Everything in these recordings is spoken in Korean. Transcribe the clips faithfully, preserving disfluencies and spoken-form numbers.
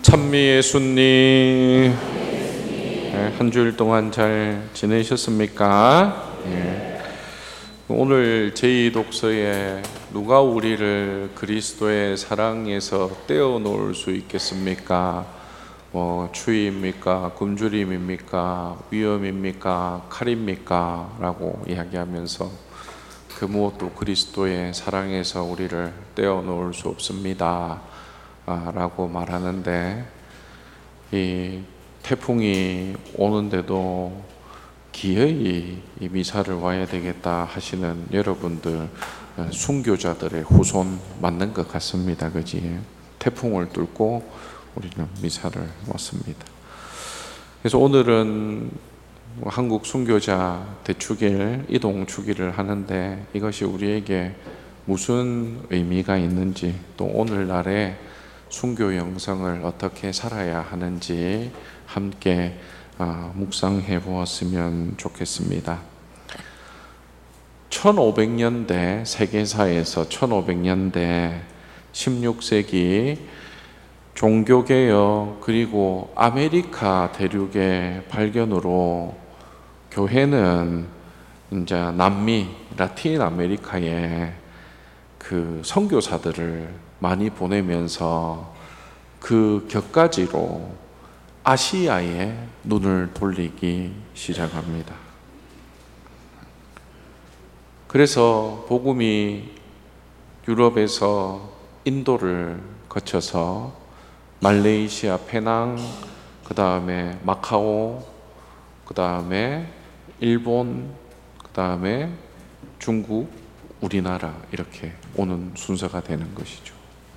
찬미 예수님, 네, 한 주일 동안 잘 지내셨습니까? 네. 오늘 제이 독서에 누가 우리를 그리스도의 사랑에서 떼어놓을 수 있겠습니까? 뭐 추위입니까? 굶주림입니까? 위험입니까? 칼입니까? 라고 이야기하면서 그 무엇도 그리스도의 사랑에서 우리를 떼어놓을 수 없습니다 라고 말하는데, 이 태풍이 오는데도 기어이 이 미사를 와야 되겠다 하시는 여러분들, 순교자들의 후손 맞는 것 같습니다. 그지? 태풍을 뚫고 우리는 미사를 왔습니다. 그래서 오늘은 한국 순교자 대축일, 이동 주기를 하는데, 이것이 우리에게 무슨 의미가 있는지, 또 오늘날의 순교 영성을 어떻게 살아야 하는지 함께 묵상해 보았으면 좋겠습니다. 천오백 년대 세계사에서 천오백 년대 십육 세기 종교개혁 그리고 아메리카 대륙의 발견으로 교회는 이제 남미, 라틴 아메리카에 그 선교사들을 많이 보내면서 그 격가지로 아시아에 눈을 돌리기 시작합니다. 그래서 복음이 유럽에서 인도를 거쳐서 말레이시아 페낭, 그 다음에 마카오, 그 다음에 일본, 그 다음에 중국, 우리나라 이렇게 오는 순서가 되는 것이죠.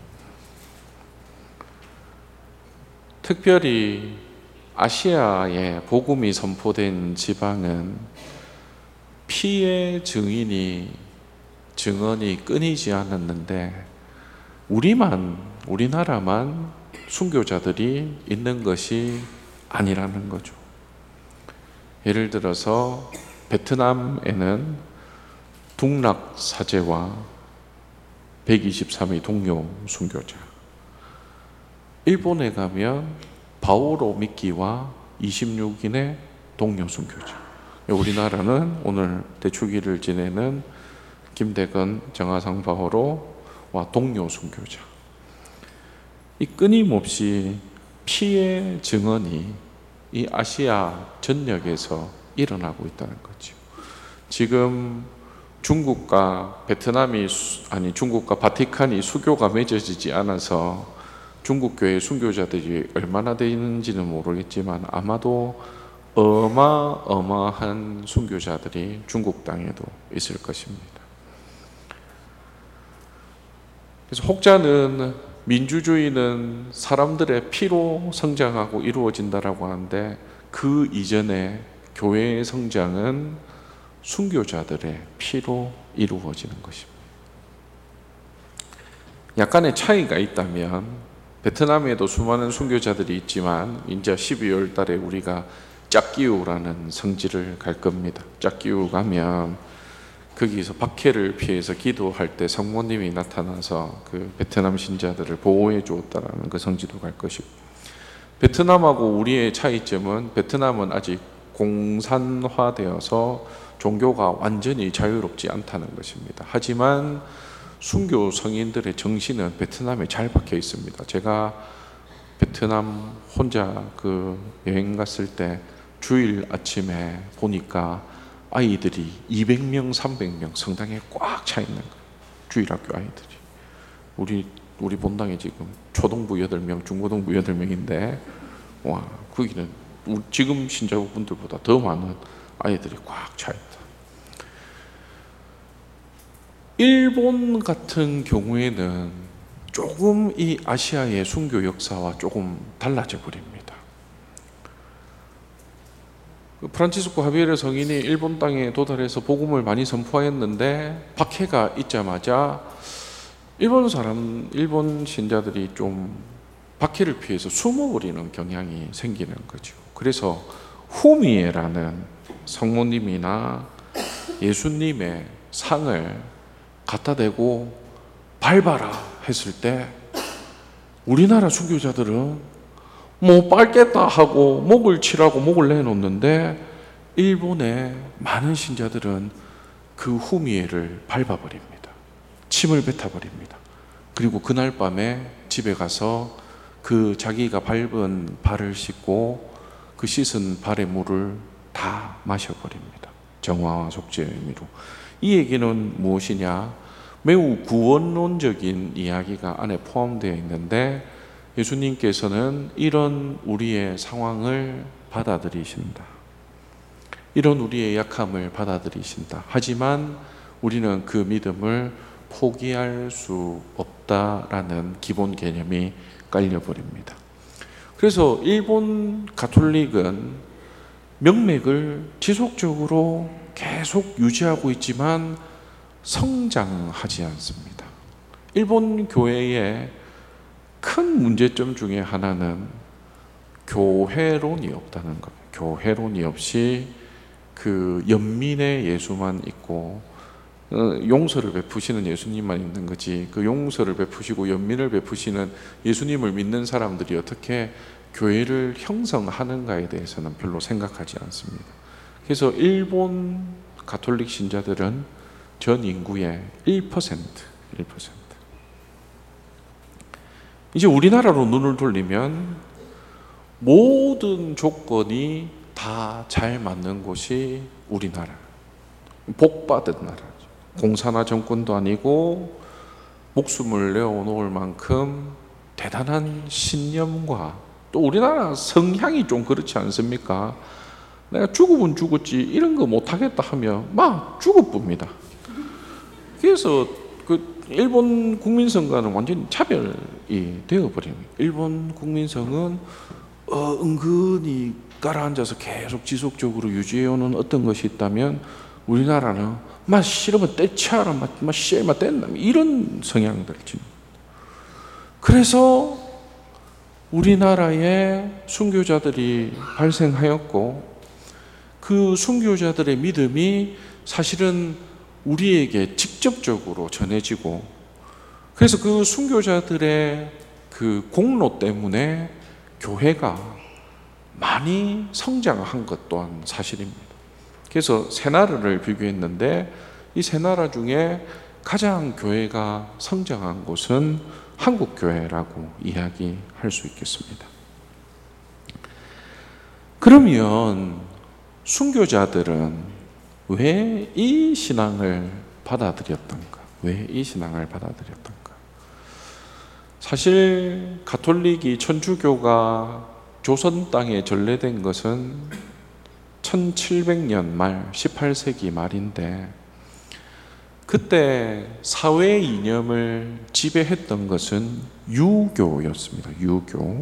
특별히 아시아에 복음이 선포된 지방은 피의 증인이 증언이 끊이지 않았는데, 우리만 우리나라만 순교자들이 있는 것이 아니라는 거죠. 예를 들어서 베트남에는 둥락 사제와 백이십삼 위 동료 순교자, 일본에 가면 바오로 미끼와 이십육 인의 동료 순교자, 우리나라는 오늘 대축일을 지내는 김대건 정하상 바오로와 동료 순교자, 이 끊임없이 피의 증언이 이 아시아 전역에서 일어나고 있다는 거죠. 지금 중국과 베트남이 아니 중국과 바티칸이 수교가 맺어지지 않아서 중국 교회 순교자들이 얼마나 되는지는 모르겠지만 아마도 어마어마한 순교자들이 중국 땅에도 있을 것입니다. 그래서 혹자는 민주주의는 사람들의 피로 성장하고 이루어진다라고 하는데, 그 이전에 교회의 성장은 순교자들의 피로 이루어지는 것입니다. 약간의 차이가 있다면, 베트남에도 수많은 순교자들이 있지만 이제 십이월 달에 우리가 짝기우라는 성지를 갈 겁니다. 짝기우 가면 거기서 박해를 피해서 기도할 때 성모님이 나타나서 그 베트남 신자들을 보호해 주었다라는 그 성지도 갈 것이고, 베트남하고 우리의 차이점은 베트남은 아직 공산화되어서 종교가 완전히 자유롭지 않다는 것입니다. 하지만 순교 성인들의 정신은 베트남에 잘 박혀 있습니다. 제가 베트남 혼자 그 여행 갔을 때 주일 아침에 보니까 아이들이 이백 명, 삼백 명 성당에 꽉 차 있는 거예요. 주일학교 아이들이. 우리 우리 본당에 지금 초등부 여덟 명, 중고등부 여덟 명인데 와, 거기는 지금 신자분들보다 더 많은 아이들이 꽉 차 있다. 일본 같은 경우에는 조금 이 아시아의 순교 역사와 조금 달라져 버립니다. 프란치스코 하비에르 성인이 일본 땅에 도달해서 복음을 많이 선포했는데, 박해가 있자마자 일본 사람, 일본 신자들이 좀 박해를 피해서 숨어버리는 경향이 생기는 거죠. 그래서 후미에라는 성모님이나 예수님의 상을 갖다 대고 밟아라 했을 때 우리나라 순교자들은 뭐 빨겠다 하고 목을 치라고 목을 내놓는데 일본의 많은 신자들은 그 후미에를 밟아버립니다. 침을 뱉어버립니다. 그리고 그날 밤에 집에 가서 그 자기가 밟은 발을 씻고 그 씻은 발의 물을 다 마셔버립니다. 정화와 속죄의 의미로. 이 얘기는 무엇이냐? 매우 구원론적인 이야기가 안에 포함되어 있는데 예수님께서는 이런 우리의 상황을 받아들이신다. 이런 우리의 약함을 받아들이신다. 하지만 우리는 그 믿음을 포기할 수 없다라는 기본 개념이 깔려버립니다. 그래서 일본 가톨릭은 명맥을 지속적으로 계속 유지하고 있지만 성장하지 않습니다. 일본 교회의 큰 문제점 중에 하나는 교회론이 없다는 겁니다. 교회론이 없이 그 연민의 예수만 있고 용서를 베푸시는 예수님만 있는 거지, 그 용서를 베푸시고 연민을 베푸시는 예수님을 믿는 사람들이 어떻게 교회를 형성하는가에 대해서는 별로 생각하지 않습니다. 그래서 일본 가톨릭 신자들은 전 인구의 일 퍼센트, 일 퍼센트. 이제 우리나라로 눈을 돌리면 모든 조건이 다 잘 맞는 곳이 우리나라. 복받은 나라죠. 공산화 정권도 아니고 목숨을 내어놓을 만큼 대단한 신념과 또 우리나라 성향이 좀 그렇지 않습니까? 내가 죽으면 죽었지 이런 거 못하겠다 하면 막 죽어봅니다. 그래서 그 일본 국민성과는 완전히 차별이 되어버립니다. 일본 국민성은 어, 은근히 깔아앉아서 계속 지속적으로 유지해오는 어떤 것이 있다면 우리나라는 막 싫으면 떼치하라, 막 씨마 뗀다 이런 성향들을 지닙니다. 그래서 우리나라에 순교자들이 발생하였고 그 순교자들의 믿음이 사실은 우리에게 직접적으로 전해지고 그래서 그 순교자들의 그 공로 때문에 교회가 많이 성장한 것 또한 사실입니다. 그래서 세 나라를 비교했는데 이 세 나라 중에 가장 교회가 성장한 곳은 한국 교회라고 이야기할 수 있겠습니다. 그러면 순교자들은 왜 이 신앙을 받아들였던가? 왜 이 신앙을 받아들였던가? 사실 가톨릭이 천주교가 조선 땅에 전래된 것은 천칠백 년 말, 십팔 세기 말인데 그때 사회 이념을 지배했던 것은 유교였습니다. 유교.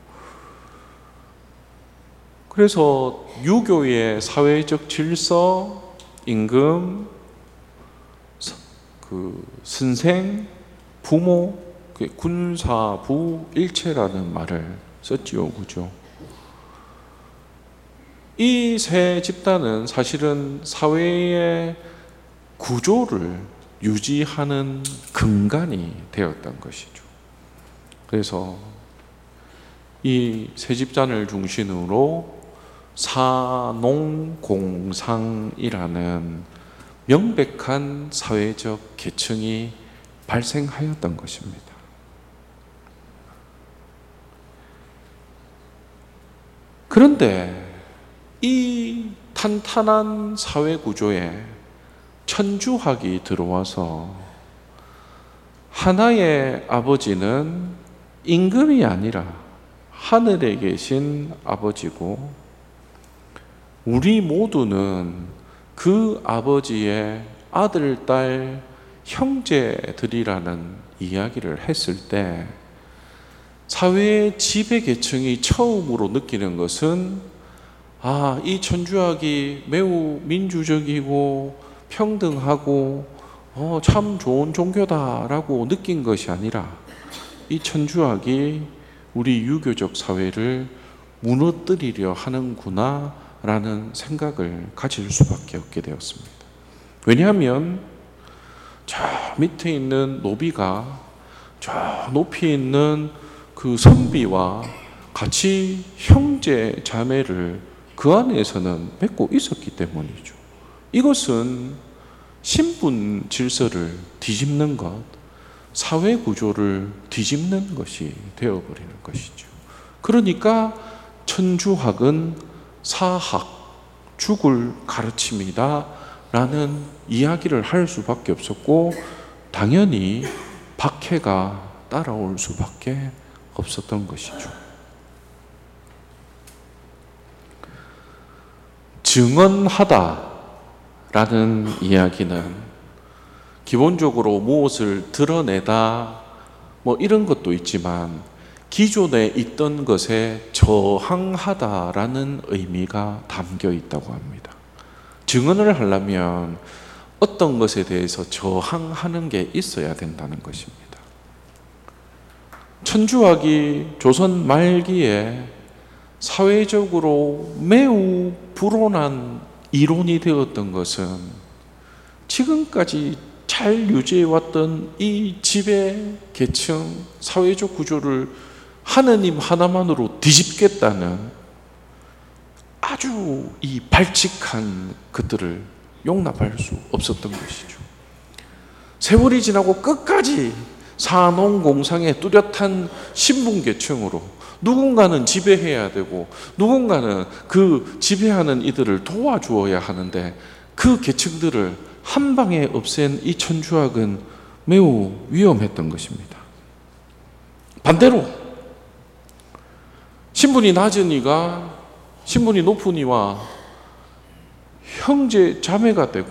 그래서 유교의 사회적 질서, 임금, 그 선생, 부모, 군사, 부, 일체라는 말을 썼지요. 그죠? 이 세 집단은 사실은 사회의 구조를 유지하는 근간이 되었던 것이죠. 그래서 이 세 집단을 중심으로 사농공상이라는 명백한 사회적 계층이 발생하였던 것입니다. 그런데 이 탄탄한 사회 구조에 천주학이 들어와서 하나의 아버지는 임금이 아니라 하늘에 계신 아버지고 우리 모두는 그 아버지의 아들, 딸, 형제들이라는 이야기를 했을 때 사회의 지배 계층이 처음으로 느끼는 것은 아, 이 천주학이 매우 민주적이고 평등하고 어, 참 좋은 종교다라고 느낀 것이 아니라 이 천주학이 우리 유교적 사회를 무너뜨리려 하는구나 라는 생각을 가질 수밖에 없게 되었습니다. 왜냐하면 저 밑에 있는 노비가 저 높이 있는 그 선비와 같이 형제 자매를 그 안에서는 맺고 있었기 때문이죠. 이것은 신분 질서를 뒤집는 것, 사회 구조를 뒤집는 것이 되어버리는 것이죠. 그러니까 천주학은 사학, 죽을 가르침이다 라는 이야기를 할 수밖에 없었고, 당연히 박해가 따라올 수밖에 없었던 것이죠. 증언하다라는 이야기는 기본적으로 무엇을 드러내다 뭐 이런 것도 있지만 기존에 있던 것에 저항하다라는 의미가 담겨 있다고 합니다. 증언을 하려면 어떤 것에 대해서 저항하는 게 있어야 된다는 것입니다. 천주학이 조선 말기에 사회적으로 매우 불온한 이론이 되었던 것은 지금까지 잘 유지해왔던 이 지배 계층 사회적 구조를 하느님 하나만으로 뒤집겠다는 아주 이 발칙한 것들을 용납할 수 없었던 것이죠. 세월이 지나고 끝까지 산업공상의 뚜렷한 신분계층으로 누군가는 지배해야 되고 누군가는 그 지배하는 이들을 도와주어야 하는데, 그 계층들을 한 방에 없앤 이 천주학은 매우 위험했던 것입니다. 반대로 신분이 낮은 이가 신분이 높은 이와 형제 자매가 되고,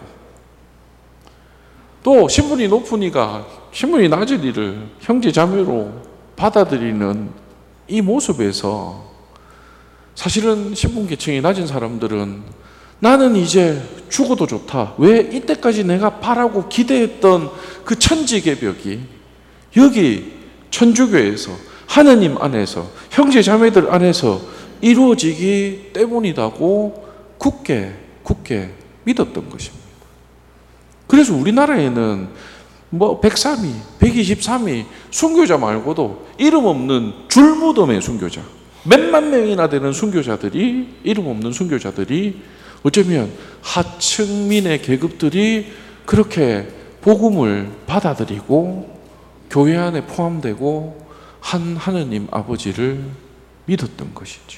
또 신분이 높은 이가 신분이 낮은 이를 형제 자매로 받아들이는 이 모습에서 사실은 신분 계층이 낮은 사람들은 나는 이제 죽어도 좋다, 왜 이때까지 내가 바라고 기대했던 그 천지개벽이 여기 천주교에서 하느님 안에서 형제 자매들 안에서 이루어지기 때문이라고 굳게 굳게 믿었던 것입니다. 그래서 우리나라에는 뭐 백삼 위, 백이십삼 위 순교자 말고도 이름 없는 줄무덤의 순교자, 몇만 명이나 되는 순교자들이, 이름 없는 순교자들이 어쩌면 하층민의 계급들이 그렇게 복음을 받아들이고 교회 안에 포함되고 한 하느님 아버지를 믿었던 것이지요.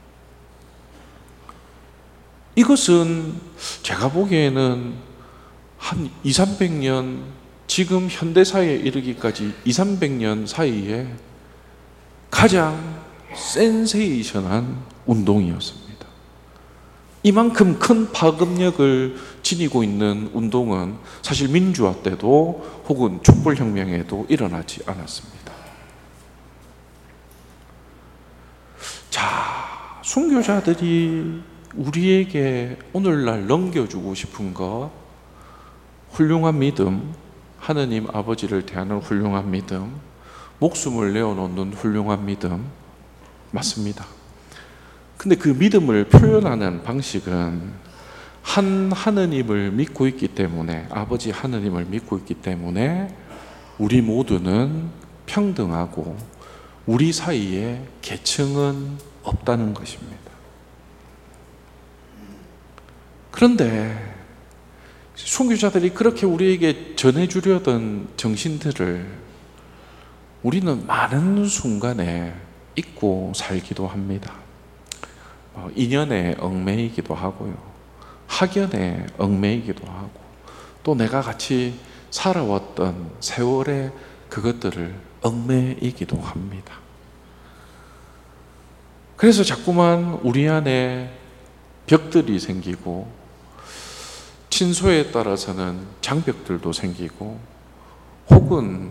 이것은 제가 보기에는 한 이삼백 년, 지금 현대사회에 이르기까지 이삼백 년 사이에 가장 센세이션한 운동이었습니다. 이만큼 큰 파급력을 지니고 있는 운동은 사실 민주화 때도 혹은 촛불혁명에도 일어나지 않았습니다. 자, 순교자들이 우리에게 오늘날 넘겨주고 싶은 것, 훌륭한 믿음, 하느님 아버지를 대하는 훌륭한 믿음, 목숨을 내어놓는 훌륭한 믿음, 맞습니다. 근데 그 믿음을 표현하는 방식은 한 하느님을 믿고 있기 때문에, 아버지 하느님을 믿고 있기 때문에 우리 모두는 평등하고 우리 사이에 계층은 없다는 것입니다. 그런데 순교자들이 그렇게 우리에게 전해주려던 정신들을 우리는 많은 순간에 잊고 살기도 합니다. 인연에 얽매이기도 하고요, 학연에 얽매이기도 하고, 또 내가 같이 살아왔던 세월의 그것들을 얽매이기도 합니다. 그래서 자꾸만 우리 안에 벽들이 생기고, 친소에 따라서는 장벽들도 생기고, 혹은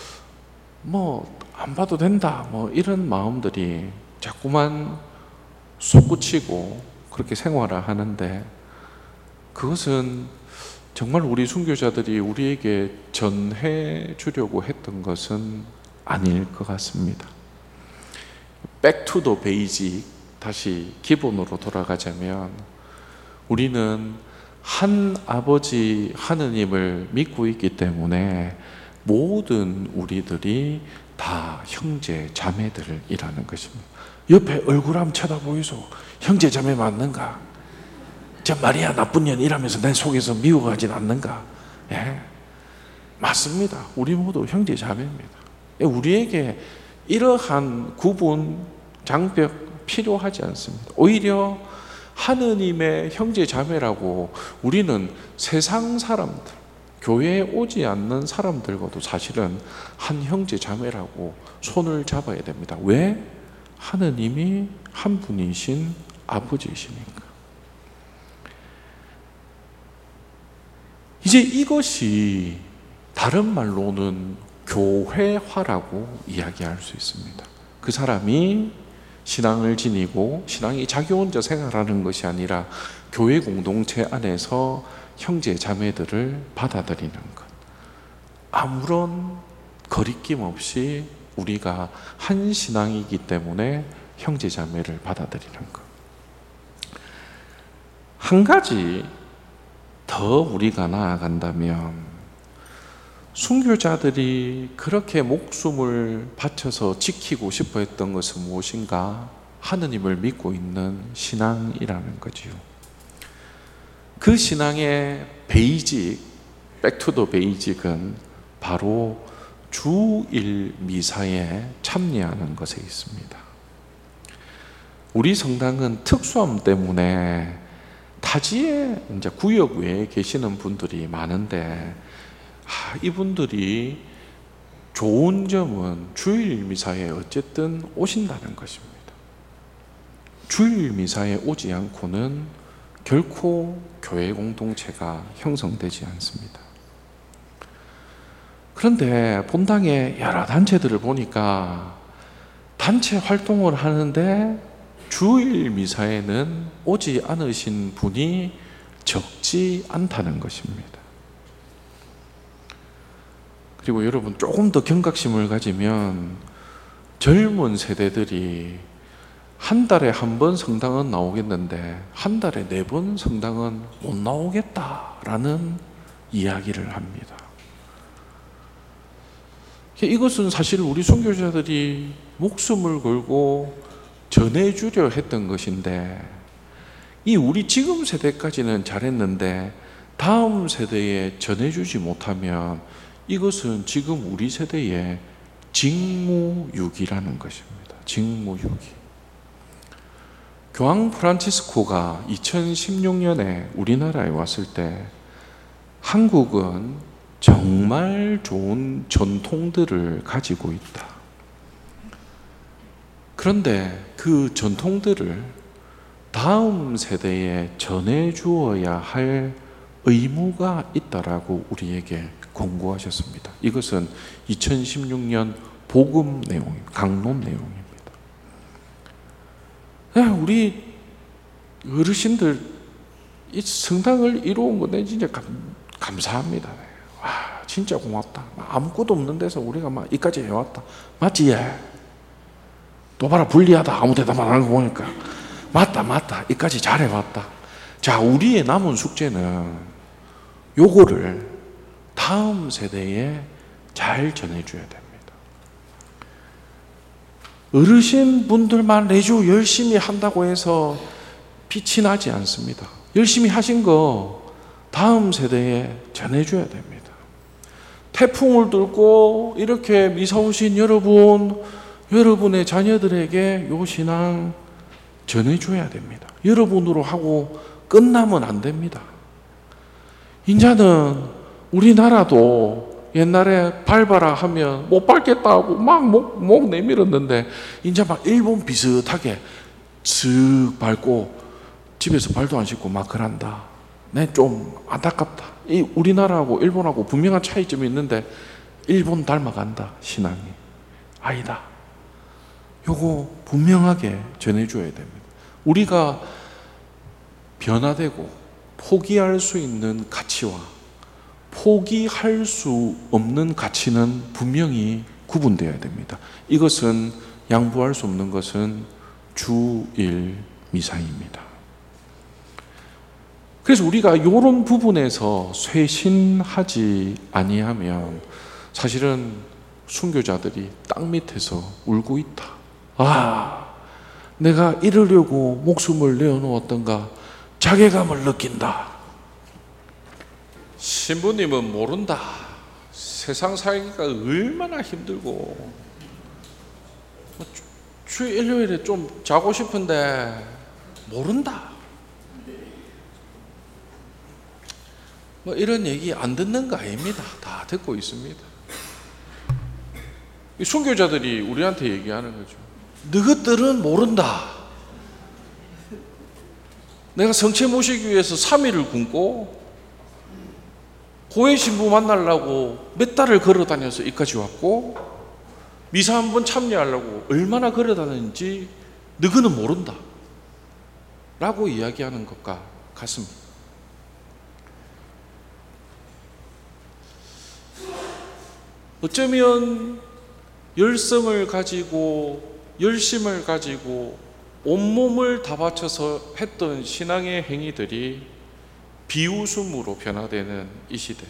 뭐 안 봐도 된다 뭐 이런 마음들이 자꾸만 솟구치고 그렇게 생활을 하는데, 그것은 정말 우리 순교자들이 우리에게 전해 주려고 했던 것은 아닐 것 같습니다. Back to the basic, 다시 기본으로 돌아가자면 우리는 한 아버지 하느님을 믿고 있기 때문에 모든 우리들이 다 형제 자매들이라는 것입니다. 옆에 얼굴 한번 쳐다보이소. 형제 자매 맞는가? 저 마리아 나쁜 년 이라면서 내 속에서 미워하진 않는가? 예, 맞습니다. 우리 모두 형제 자매입니다. 우리에게 이러한 구분, 장벽 필요하지 않습니다. 오히려 하느님의 형제 자매라고 우리는 세상 사람들, 교회에 오지 않는 사람들과도 사실은 한 형제 자매라고 손을 잡아야 됩니다. 왜? 하느님이 한 분이신 아버지이시니까. 이제 이것이 다른 말로는 교회화라고 이야기할 수 있습니다. 그 사람이 신앙을 지니고 신앙이 자기 혼자 생활하는 것이 아니라 교회 공동체 안에서 형제 자매들을 받아들이는 것. 아무런 거리낌 없이 우리가 한 신앙이기 때문에 형제 자매를 받아들이는 것. 한 가지 더 우리가 나아간다면 순교자들이 그렇게 목숨을 바쳐서 지키고 싶어 했던 것은 무엇인가? 하느님을 믿고 있는 신앙이라는 거지요. 그 신앙의 베이직, 백투더 베이직은 바로 주일 미사에 참여하는 것에 있습니다. 우리 성당은 특수함 때문에 타지에 이제 구역 외에 계시는 분들이 많은데, 아, 이분들이 좋은 점은 주일 미사에 어쨌든 오신다는 것입니다. 주일 미사에 오지 않고는 결코 교회 공동체가 형성되지 않습니다. 그런데 본당에 여러 단체들을 보니까 단체 활동을 하는데 주일 미사에는 오지 않으신 분이 적지 않다는 것입니다. 그리고 여러분 조금 더 경각심을 가지면 젊은 세대들이 한 달에 한 번 성당은 나오겠는데 한 달에 네 번 성당은 못 나오겠다라는 이야기를 합니다. 이것은 사실 우리 순교자들이 목숨을 걸고 전해주려 했던 것인데, 이 우리 지금 세대까지는 잘했는데 다음 세대에 전해주지 못하면 이것은 지금 우리 세대의 직무유기라는 것입니다. 직무유기. 교황 프란치스코가 이천십육 년에 우리나라에 왔을 때 한국은 정말 좋은 전통들을 가지고 있다. 그런데 그 전통들을 다음 세대에 전해주어야 할 의무가 있다라고 우리에게 권고하셨습니다. 이것은 이천십육 년 복음 내용입니다. 강론 내용입니다. 우리 어르신들 이 성당을 이루은 거는 진짜 감, 감사합니다. 와, 진짜 고맙다. 아무것도 없는 데서 우리가 막 이까지 해왔다. 맞지? 예. 또 봐라, 불리하다. 아무 데다 말하는 거 보니까. 맞다, 맞다. 이까지 잘해왔다. 자, 우리의 남은 숙제는 요거를 다음 세대에 잘 전해줘야 됩니다. 어르신 분들만 내주 열심히 한다고 해서 빛이 나지 않습니다. 열심히 하신 거 다음 세대에 전해줘야 됩니다. 태풍을 뚫고 이렇게 미사 오신 여러분, 여러분의 자녀들에게 요 신앙 전해줘야 됩니다. 여러분으로 하고 끝나면 안 됩니다. 인자는 우리나라도 옛날에 밟아라 하면 못 밟겠다 하고 막 목, 목 내밀었는데 이제 막 일본 비슷하게 슥 밟고 집에서 발도 안 씻고 막 그런다. 네, 좀 안타깝다. 이 우리나라하고 일본하고 분명한 차이점이 있는데 일본 닮아간다, 신앙이. 아니다. 요거 분명하게 전해줘야 됩니다. 우리가 변화되고 포기할 수 있는 가치와 포기할 수 없는 가치는 분명히 구분되어야 됩니다. 이것은 양보할 수 없는 것은 주일 미사입니다. 그래서 우리가 이런 부분에서 쇄신하지 아니하면 사실은 순교자들이 땅 밑에서 울고 있다. 아, 내가 이러려고 목숨을 내어놓았던가 자괴감을 느낀다. 신부님은 모른다. 세상 살기가 얼마나 힘들고, 주 일요일에 좀 자고 싶은데 모른다. 뭐 이런 얘기 안 듣는 거 아닙니다. 다 듣고 있습니다. 이 순교자들이 우리한테 얘기하는 거죠. 너희들은 모른다. 내가 성체 모시기 위해서 삼 일을 굶고 고해 신부 만나려고 몇 달을 걸어 다녀서 여기까지 왔고, 미사 한 번 참여하려고 얼마나 걸어 다녔는지 너희는 모른다 라고 이야기하는 것과 같습니다. 어쩌면 열성을 가지고 열심을 가지고 온몸을 다 바쳐서 했던 신앙의 행위들이 비웃음으로 변화되는 이 시대,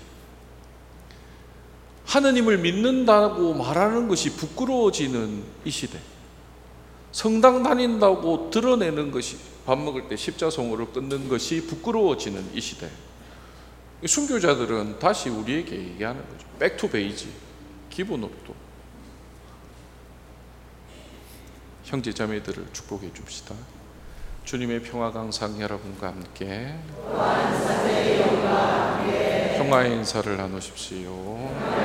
하느님을 믿는다고 말하는 것이 부끄러워지는 이 시대, 성당 다닌다고 드러내는 것이, 밥 먹을 때 십자송으로 끊는 것이 부끄러워지는 이 시대, 순교자들은 다시 우리에게 얘기하는 거죠. 백투 베이지, 기본으로 또 형제 자매들을 축복해 줍시다. 주님의 평화가 항상 여러분과 함께 평화의 인사를 나누십시오.